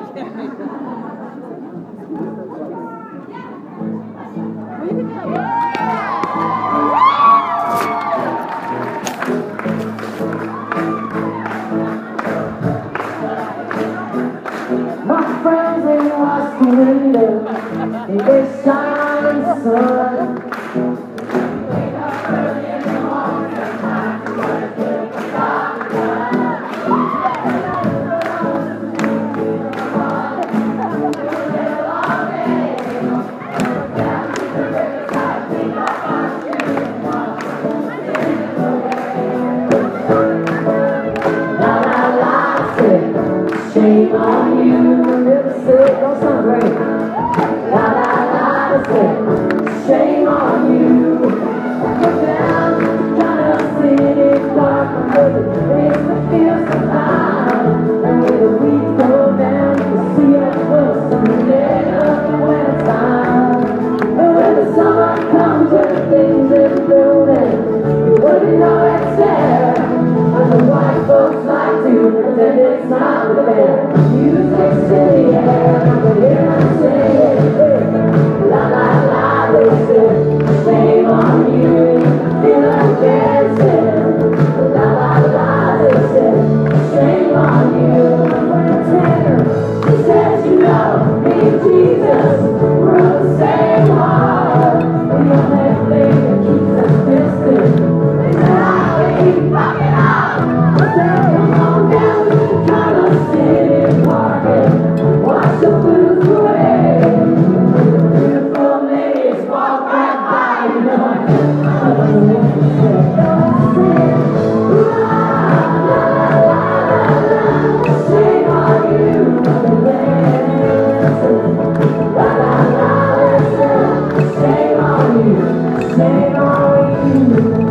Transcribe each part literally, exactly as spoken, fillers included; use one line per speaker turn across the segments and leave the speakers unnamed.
My friends, they watch the window and they shine the sun. Wake up early in the morning, time to work, get the job done. La la la, say, shame on you. Don't sound great. La la la, say, shame on you. You're down, trying to see it dark, because it makes me feel so high. And when the weeds go down, you can see your close and the dead of the winter time. And when the summer comes, everything's in blooming, you wouldn't know it's there. And the white folks like to pretend it's not there. Music's in the air, but here I'm saying, la la la, they say, shame on you. Feel like dancing, la la la, they say, shame on you. My friend Tanner, she says, you know, me and Jesus, we're of the same heart. We don't have thing that keeps us distant. They said, I keep fucking up. I said, come on down to the Color City Market, watch the blues away. Beautiful ladies walk right by, you know. Shame on you, la la la, shame on you, shame on you.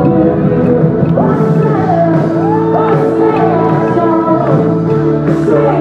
Shame